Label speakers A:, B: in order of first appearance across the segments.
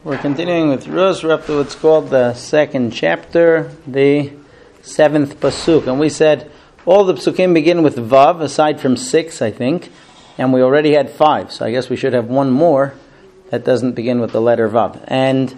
A: We're continuing with Rus. We're up to what's called the second chapter, the 7th pasuk. And we said all the pasukim begin with Vav, aside from 6, I think. And we already had 5, so I guess we should have one more that doesn't begin with the letter Vav. And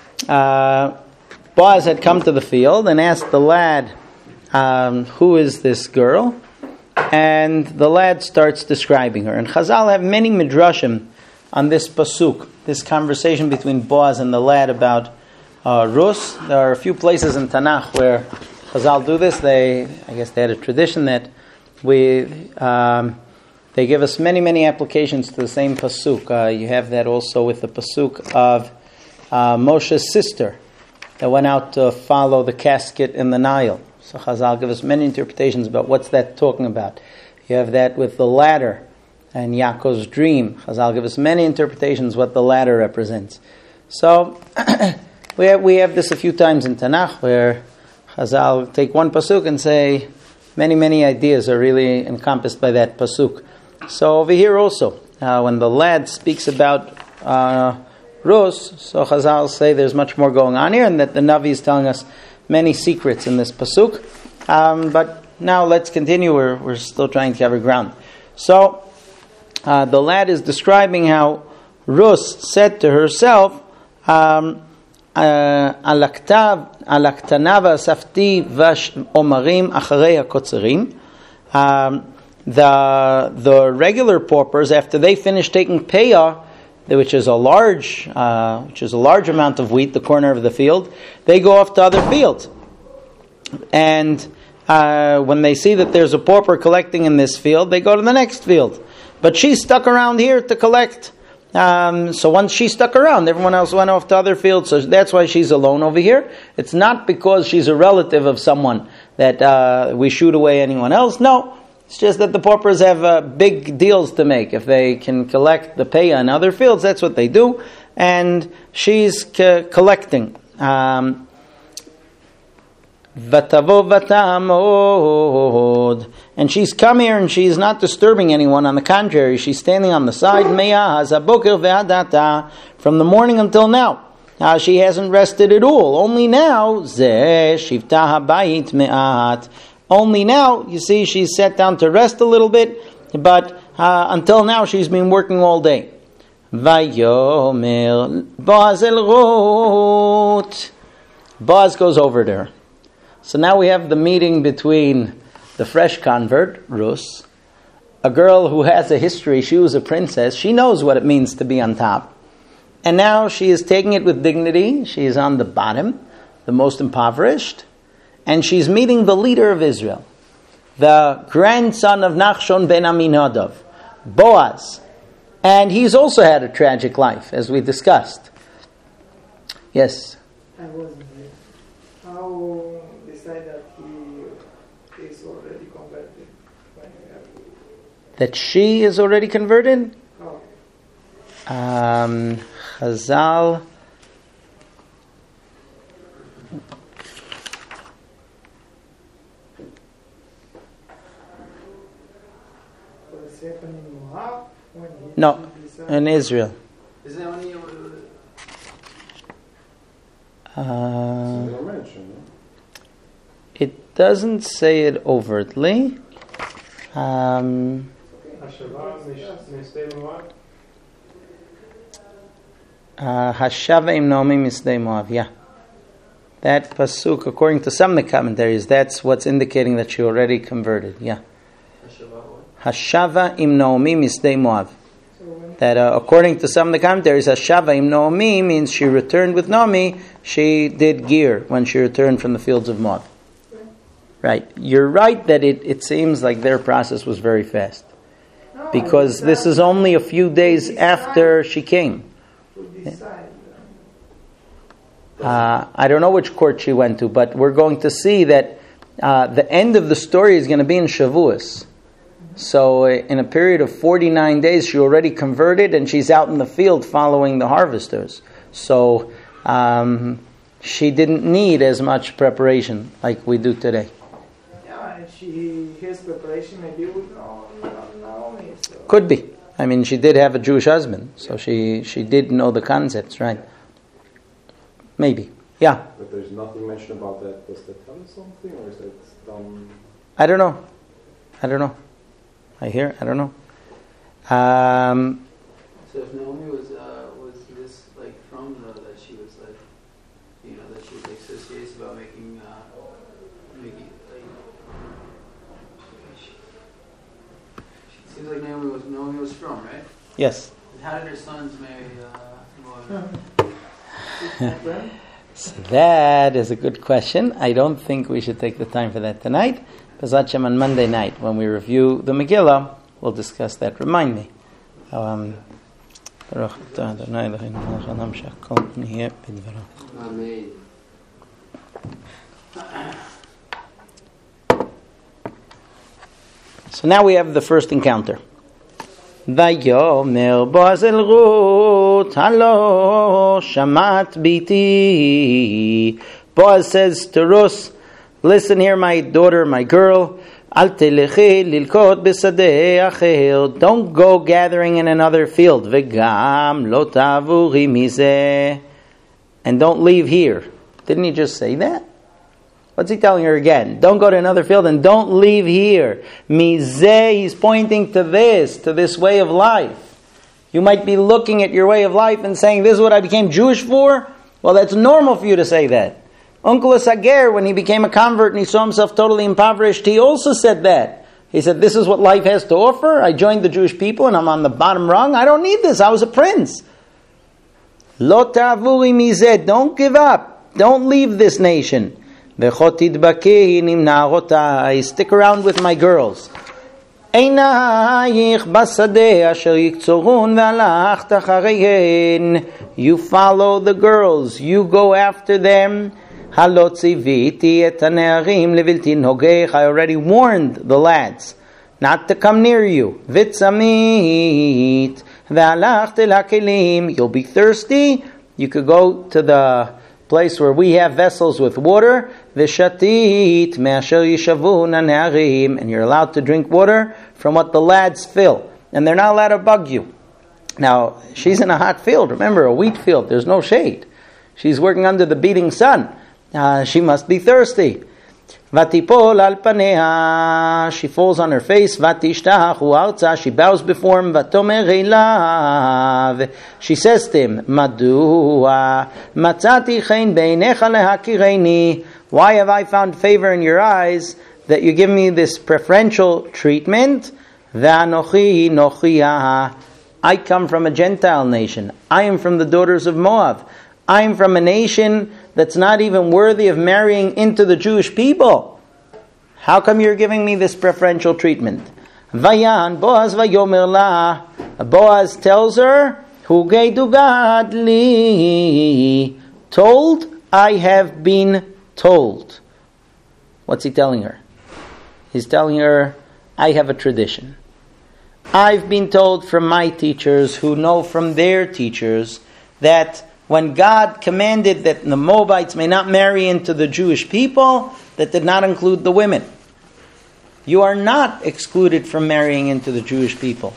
A: Boaz had come to the field and asked the lad, who is this girl? And the lad starts describing her. And Chazal have many midrashim on this pasuk, this conversation between Boaz and the lad about Rus. There are a few places in Tanakh where Chazal do this. I guess they had a tradition that they give us many applications to the same pasuk. You have that also with the pasuk of Moshe's sister that went out to follow the casket in the Nile. So Chazal give us many interpretations about what's that talking about. You have that with the ladder and Yaakov's dream. Chazal give us many interpretations what the ladder represents. So we have this a few times in Tanakh where Chazal take one pasuk and say many ideas are really encompassed by that pasuk. So over here also, when the lad speaks about Rus, so Chazal say there's much more going on here, and that the Navi is telling us many secrets in this pasuk. But now let's continue. We're still trying to cover ground. So the lad is describing how Rus said to herself, "Alaktanav safti vash omarim acharei hakotzerim." The regular paupers, after they finish taking payah, which is a large amount of wheat, the corner of the field, they go off to other fields. And when they see that there's a pauper collecting in this field, they go to the next field. But she stuck around here to collect. So once she stuck around, everyone else went off to other fields. So that's why she's alone over here. It's not because she's a relative of someone that we shoot away anyone else. No. It's just that the paupers have big deals to make. If they can collect the payah in other fields, that's what they do. And she's collecting. And she's come here and she's not disturbing anyone. On the contrary, she's standing on the side. From the morning until now. She hasn't rested at all. Only now, only now, you see, she's sat down to rest a little bit, but until now she's been working all day. Vayomer Boaz el Rut. Boaz goes over to her. So now we have the meeting between the fresh convert, Rus, a girl who has a history. She was a princess. She knows what it means to be on top. And now she is taking it with dignity. She is on the bottom, the most impoverished. And she's meeting the leader of Israel, the grandson of Nachshon ben Aminadav, Boaz. And he's also had a tragic life, as we discussed. Yes?
B: I wasn't there. How decide that he is already converted?
A: That she is already converted?
B: Oh.
A: Chazal... No, in Israel. It doesn't say it overtly. Hashava im Naomi misdei Moav. Yeah, that pasuk, according to some of the commentaries, that's what's indicating that she already converted. Yeah. Hashava im Naomi misdei Moav. That according to some of the commentaries, Hashava im Naomi means she returned with Naomi. She did gear when she returned from the fields of Moab. Right. You're right that it seems like their process was very fast. Because this is only a few days after she came. I don't know which court she went to, but we're going to see that the end of the story is going to be in Shavuos. So in a period of 49 days, she already converted, and she's out in the field following the harvesters. So she didn't need as much preparation like we do today.
B: Yeah, and his preparation maybe with Naomi.
A: Could be. I mean, she did have a Jewish husband, so she did know the concepts, right? Maybe. Yeah.
C: But there's nothing mentioned about that. Does that tell us something, or is that done?
A: I don't know. I don't know. I don't know.
D: So if Naomi was this like from that she was like, that she was like so serious about making like. It seems like Naomi was from, right?
A: Yes.
D: And how did her sons marry Moab?
A: So that is a good question. I don't think we should take the time for that tonight. B'ezrat Hashem, on Monday night, when we review the Megillah, we'll discuss that. Remind me. Amen. So now we have the first encounter. Vayomer Boaz el Ruth, halo shamat biti. Boaz says to Ruth, listen here, my daughter, my girl. Al telechi lilkot b'sadeh acher. Don't go gathering in another field. V'gam lo tavuri mizeh. And don't leave here. Didn't he just say that? What's he telling her again? Don't go to another field and don't leave here. Mizeh, he's pointing to this way of life. You might be looking at your way of life and saying, this is what I became Jewish for? Well, that's normal for you to say that. Uncle Asager, when he became a convert and he saw himself totally impoverished, he also said that. He said, this is what life has to offer. I joined the Jewish people and I'm on the bottom rung. I don't need this. I was a prince. Lo ta'avuri mizeh. Don't give up. Don't leave this nation. Stick around with my girls. You follow the girls. You go after them. I already warned the lads not to come near you. You'll be thirsty. You could go to the place where we have vessels with water. And you're allowed to drink water from what the lads fill. And they're not allowed to bug you. Now, she's in a hot field. Remember, a wheat field. There's no shade. She's working under the beating sun. She must be thirsty. Vatipol al paneha. She falls on her face. Vatishtachu arza. She bows before him. Vatomer elav. She says to him, Madua matzati chen beinecha lehakireni. Why have I found favor in your eyes that you give me this preferential treatment? V'anochi nochiah. I come from a Gentile nation. I am from the daughters of Moab. I am from a nation that's not even worthy of marrying into the Jewish people. How come you're giving me this preferential treatment? Vayan Boaz vayomer la. Boaz tells her, Hugei dugad li. Told, I have been told. What's he telling her? He's telling her, I have a tradition. I've been told from my teachers who know from their teachers that when God commanded that the Moabites may not marry into the Jewish people, that did not include the women. You are not excluded from marrying into the Jewish people.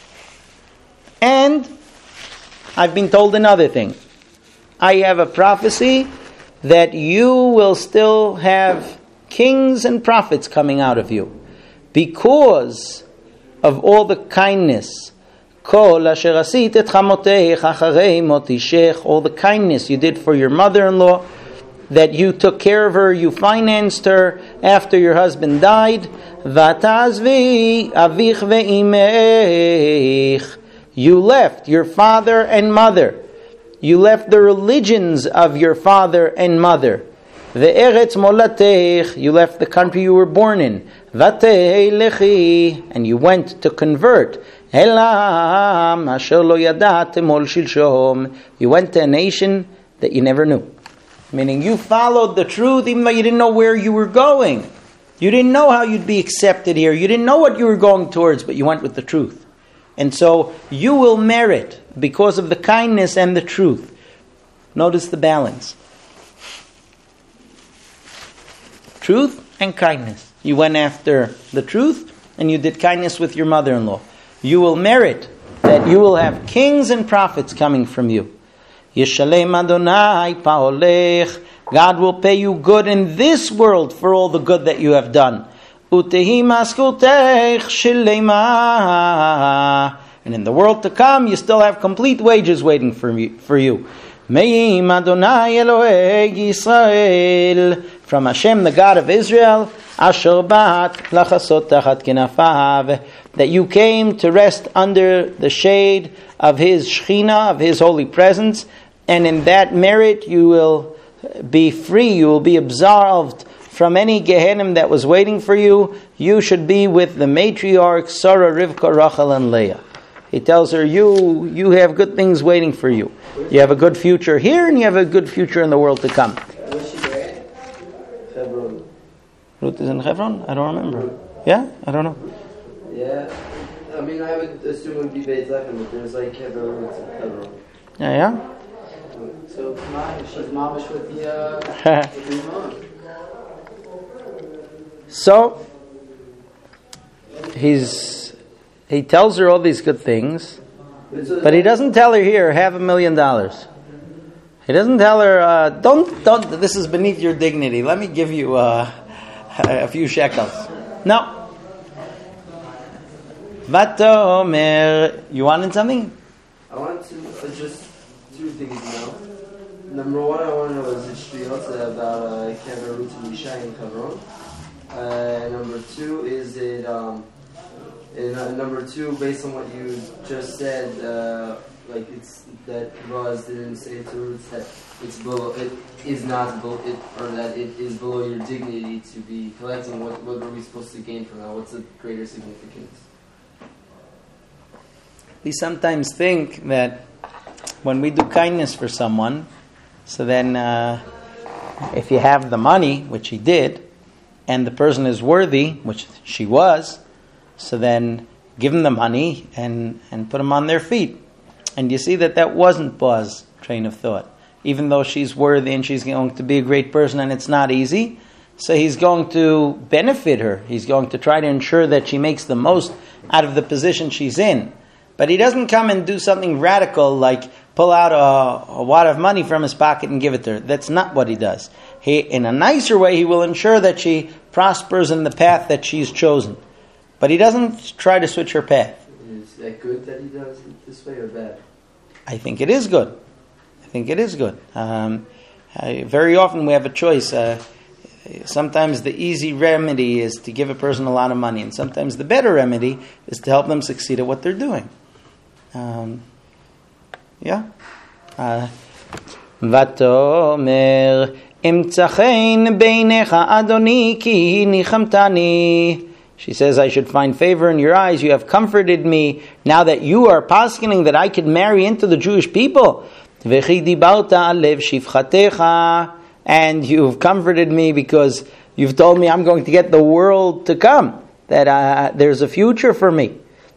A: And I've been told another thing. I have a prophecy that you will still have kings and prophets coming out of you because of all the kindness, all the kindness you did for your mother-in-law, that you took care of her, you financed her after your husband died. You left your father and mother. You left the religions of your father and mother. You left the country you were born in. And you went to convert. You went to a nation that you never knew. Meaning you followed the truth even though you didn't know where you were going. You didn't know how you'd be accepted here. You didn't know what you were going towards, but you went with the truth. And so you will merit because of the kindness and the truth. Notice the balance. Truth and kindness. You went after the truth and you did kindness with your mother-in-law. You will merit that you will have kings and prophets coming from you. Yishalem Adonai pa'olech. God will pay you good in this world for all the good that you have done. Utehi maskutech shilema. And in the world to come, you still have complete wages waiting for you. Me'im Adonai Elohei Yisrael. From Hashem, the God of Israel, Asher bat lachasot tachat kenafav, that you came to rest under the shade of His Shechina, of His holy presence, and in that merit you will be free, you will be absolved from any Gehenim that was waiting for you. You should be with the matriarchs Sarah, Rivka, Rachel, and Leah. He tells her, you have good things waiting for you. You have a good future here, and you have a good future in the world to come.
D: Was she married? Hebron.
A: Ruth is in Hebron? I don't remember. Yeah? I don't know.
D: Yeah. I mean, I would assume it would be Beit Lechem, but there's like Hebron and Hebron.
A: Yeah?
D: So she's mamish with the imam.
A: So he tells her all these good things, but he doesn't tell her here $500,000. He doesn't tell her don't. This is beneath your dignity. Let me give you a few shekels. No. Vatomer, you wanted something?
D: I wanted to just two things now. Number one, I want to know is it shtriot about Kever Ruth and Yishai and Kavron. Number two, is it number two, based on what you just said, like it's that Boaz didn't say to Ruth that it's below, it is not below it, or that it is below your dignity to be collecting. What are we supposed to gain from that? What's the greater significance?
A: We sometimes think that when we do kindness for someone, so then if you have the money, which he did, and the person is worthy, which she was, so then give them the money and put them on their feet. And you see that wasn't Boaz's train of thought. Even though she's worthy and she's going to be a great person and it's not easy, so he's going to benefit her. He's going to try to ensure that she makes the most out of the position she's in. But he doesn't come and do something radical like pull out a wad of money from his pocket and give it to her. That's not what he does. In a nicer way, he will ensure that she prospers in the path that she's chosen. But he doesn't try to switch her path.
D: Is that good that he does it this way or bad?
A: I think it is good. Very often we have a choice. Sometimes the easy remedy is to give a person a lot of money, and sometimes the better remedy is to help them succeed at what they're doing. Vatomer imtzachen beinecha adoni ki nichamtani. She says, I should find favor in your eyes. You have comforted me now that you are paskening that I could marry into the Jewish people. And you've comforted me because you've told me I'm going to get the world to come, that there's a future for me.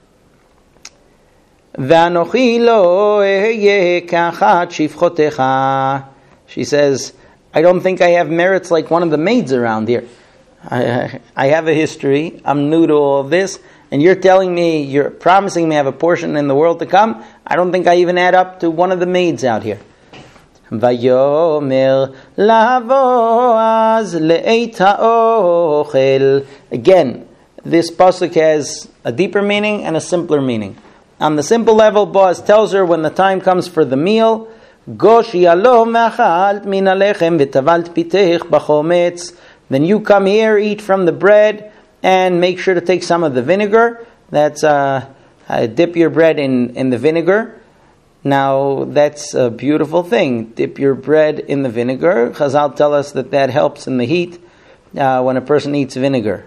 A: She says, I don't think I have merits like one of the maids around here. I have a history. I'm new to all of this. And you're telling me, you're promising me I have a portion in the world to come. I don't think I even add up to one of the maids out here. Vayomer lavoaz le'eit ha'ochel. Again, this pasuk has a deeper meaning and a simpler meaning. On the simple level, Boaz tells her when the time comes for the meal, Gosh yalo ma'achalt min alechem v'tavalt pitech b'chometz. Then you come here, eat from the bread, and make sure to take some of the vinegar. That's dip your bread in the vinegar. Now, that's a beautiful thing. Dip your bread in the vinegar. Chazal tell us that helps in the heat when a person eats vinegar.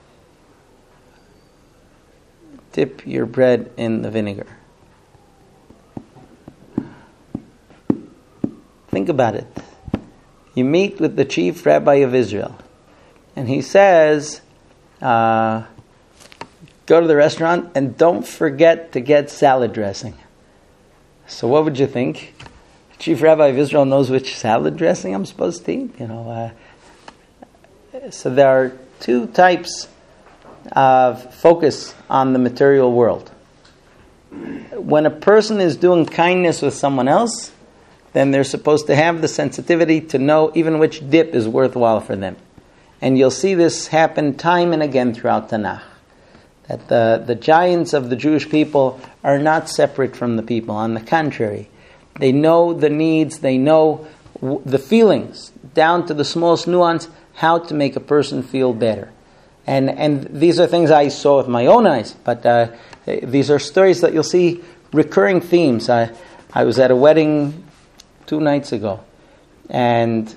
A: Dip your bread in the vinegar. Think about it. You meet with the chief rabbi of Israel, and he says, go to the restaurant and don't forget to get salad dressing. So what would you think? The chief rabbi of Israel knows which salad dressing I'm supposed to eat. So there are two types of focus on the material world. When a person is doing kindness with someone else, then they're supposed to have the sensitivity to know even which dip is worthwhile for them. And you'll see this happen time and again throughout Tanakh. That the giants of the Jewish people are not separate from the people. On the contrary, they know the needs, they know the feelings, down to the smallest nuance, how to make a person feel better. And these are things I saw with my own eyes, but these are stories that you'll see recurring themes. I was at a wedding 2 nights ago, and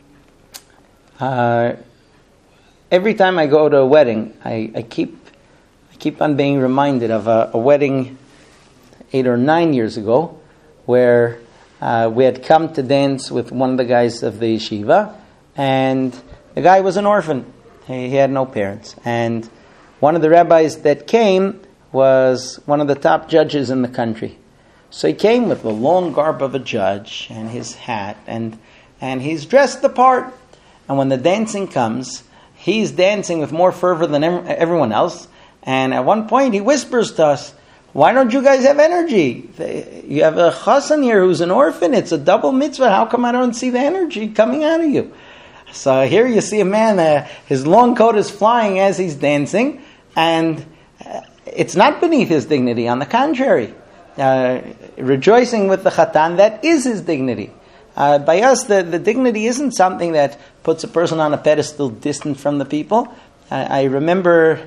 A: every time I go to a wedding, I keep on being reminded of a wedding 8 or 9 years ago, where we had come to dance with one of the guys of the yeshiva, and the guy was an orphan. He had no parents. And one of the rabbis that came was one of the top judges in the country. So he came with the long garb of a judge and his hat, and he's dressed the part. And when the dancing comes, he's dancing with more fervor than everyone else. And at one point he whispers to us, "Why don't you guys have energy? You have a chassan here who's an orphan. It's a double mitzvah. How come I don't see the energy coming out of you?" So here you see a man, his long coat is flying as he's dancing, and it's not beneath his dignity. On the contrary, rejoicing with the chatan, that is his dignity. By us, the dignity isn't something that puts a person on a pedestal distant from the people. I remember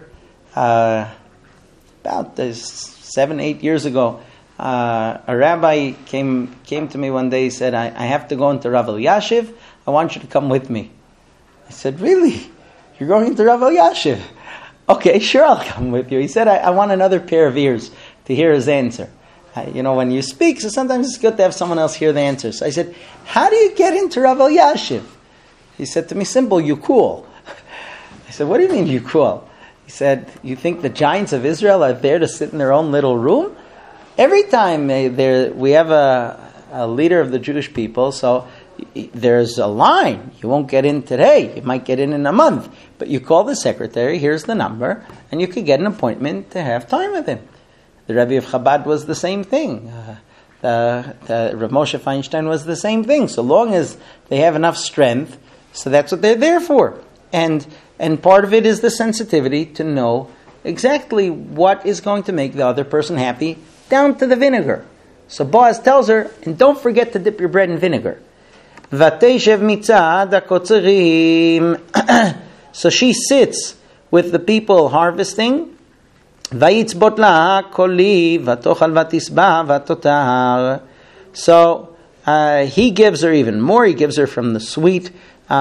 A: about 7-8 years ago, a rabbi came to me one day. He said, I have to go into Rav Elyashiv. I want you to come with me. I said, "Really? You're going into Rav Elyashiv?" "Okay, sure, I'll come with you." He said, I want another pair of ears to hear his answer. When you speak, so sometimes it's good to have someone else hear the answer. So I said, "How do you get into Rav Elyashiv?" He said to me, "Simple, you cool." I said, "What do you mean you cool?" He said, "You think the giants of Israel are there to sit in their own little room? Every time we have a leader of the Jewish people, so there's a line. You won't get in today. You might get in a month. But you call the secretary, here's the number, and you could get an appointment to have time with him." The Rebbe of Chabad was the same thing. Rav Moshe Feinstein was the same thing. So long as they have enough strength, so that's what they're there for. And part of it is the sensitivity to know exactly what is going to make the other person happy, down to the vinegar. So Boaz tells her, and don't forget to dip your bread in vinegar. Vateshev mitzad hakotzerim. So she sits with the people harvesting. Vayitzbot la koli vatochal vatisba vatotahar. So he gives her even more. He gives her from the sweet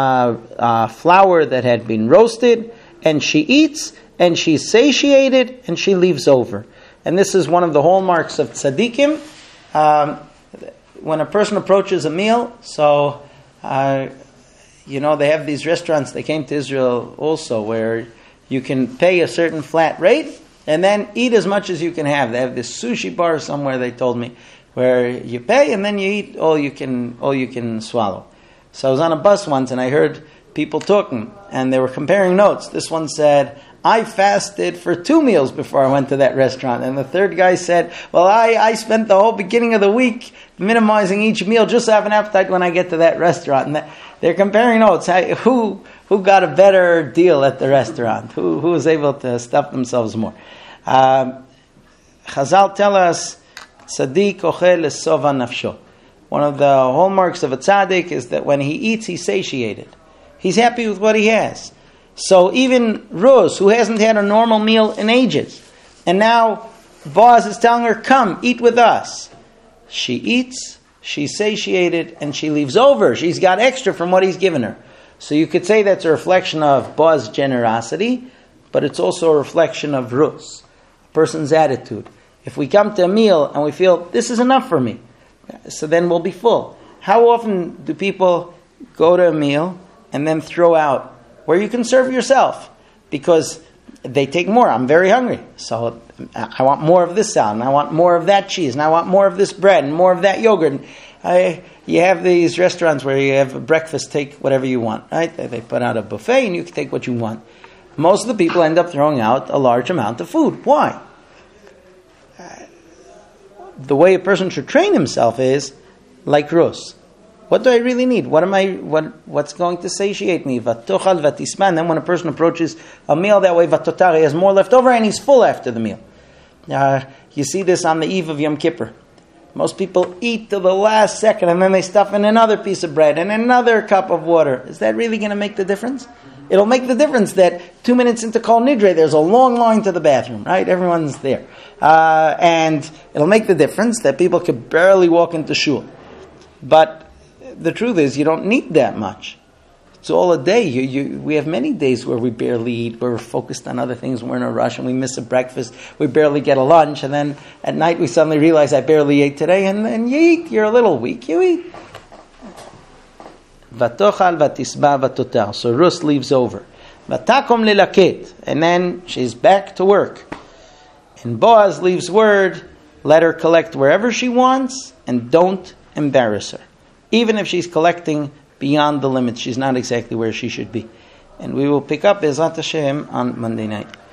A: flour that had been roasted, and she eats, and she's satiated, and she leaves over. And this is one of the hallmarks of tzaddikim. When a person approaches a meal, so they have these restaurants. They came to Israel also, where you can pay a certain flat rate and then eat as much as you can have. They have this sushi bar somewhere, they told me, where you pay and then you eat all you can swallow. So I was on a bus once and I heard people talking, and they were comparing notes. This one said, "I fasted for 2 meals before I went to that restaurant." And the third guy said, "Well, I spent the whole beginning of the week minimizing each meal just to have an appetite when I get to that restaurant." And they're comparing notes. Who got a better deal at the restaurant? Who was able to stuff themselves more? Chazal tell us, "Tzaddik ochel lesova nafsho." One of the hallmarks of a tzaddik is that when he eats, he's satiated. He's happy with what he has. So even Ruz, who hasn't had a normal meal in ages, and now Boaz is telling her, "Come, eat with us." She eats, she's satiated, and she leaves over. She's got extra from what he's given her. So you could say that's a reflection of Boaz's generosity, but it's also a reflection of Ruz, a person's attitude. If we come to a meal and we feel, this is enough for me, so then we'll be full. How often do people go to a meal and then throw out where you can serve yourself? Because they take more. I'm very hungry, so I want more of this salad, and I want more of that cheese, and I want more of this bread, and more of that yogurt. You have these restaurants where you have a breakfast, take whatever you want, right? They put out a buffet, and you can take what you want. Most of the people end up throwing out a large amount of food. Why? The way a person should train himself is, like Rus. What do I really need? What's going to satiate me? Vatochal vatisma. And then when a person approaches a meal that way, vatotar, he has more left over and he's full after the meal. You see this on the eve of Yom Kippur. Most people eat to the last second and then they stuff in another piece of bread and another cup of water. Is that really going to make the difference? It'll make the difference that 2 minutes into Kol Nidre, there's a long line to the bathroom, right? Everyone's there. And it'll make the difference that people could barely walk into shul. But the truth is, you don't need that much. It's all a day. We have many days where we barely eat, where we're focused on other things, we're in a rush, and we miss a breakfast, we barely get a lunch, and then at night we suddenly realize, I barely ate today, and you eat. You're a little weak, you eat. Vatochal vatisba vatotar. So Rus leaves over. Vatakom lilaket. And then she's back to work. And Boaz leaves word, let her collect wherever she wants, and don't embarrass her. Even if she's collecting beyond the limits, she's not exactly where she should be. And we will pick up Bezrat Hashem on Monday night.